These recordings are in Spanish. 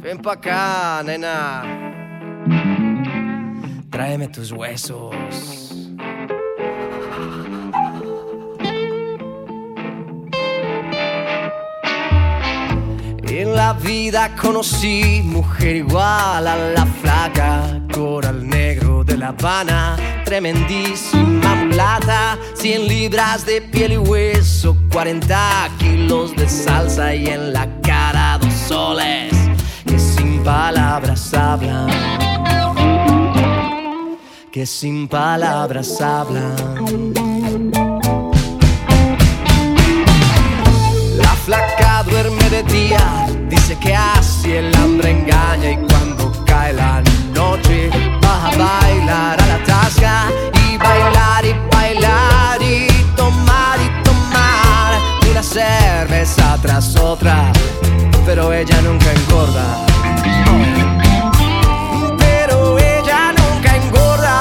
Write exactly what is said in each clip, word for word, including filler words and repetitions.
Ven pa' acá, nena. Tráeme tus huesos. En la vida conocí mujer igual a la flaca, coral negro de La Habana, tremendísima mulata, cien libras de piel y hueso, cuarenta kilos de salsa y en la cara dos soles que sin palabras hablan, que sin palabras hablan. La flaca duerme de día, dice que así el hambre engaña, y cuando cae la noche va a bailar a la tasca, y bailar y bailar y tomar y tomar una cerveza tras otra, pero ella nunca engorda. Pero ella nunca engorda.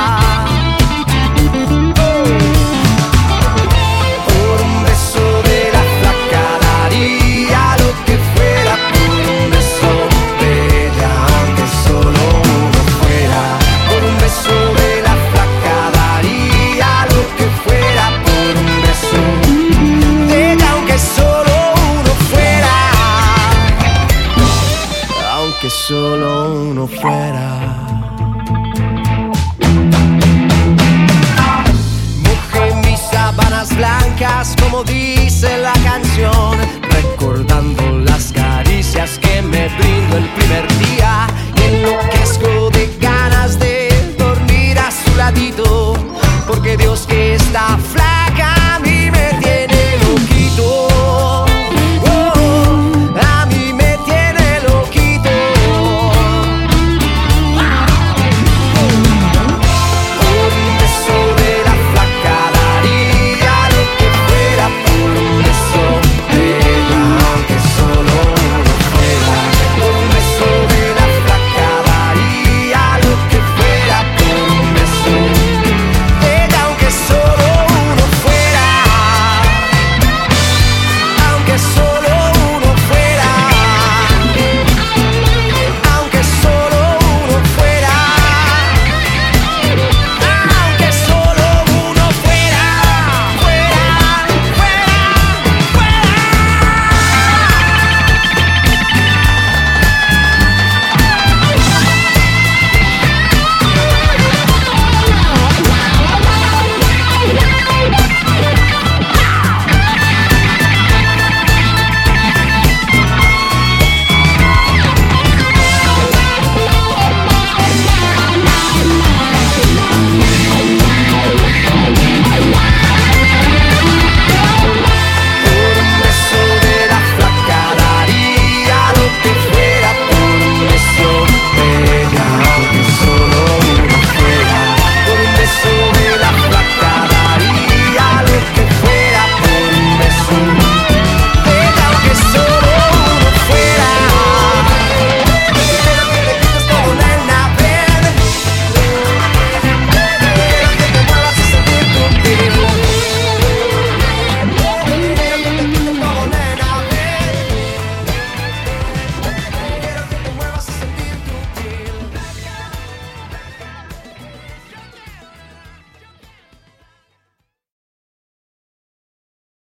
Por un beso de la flaca daría lo que fuera, por un beso de ella, aunque solo uno fuera. Por un beso de la flaca daría lo que fuera, por un beso de ella, aunque solo uno fuera. Aunque solo uno fuera. Mojé mis sábanas blancas como di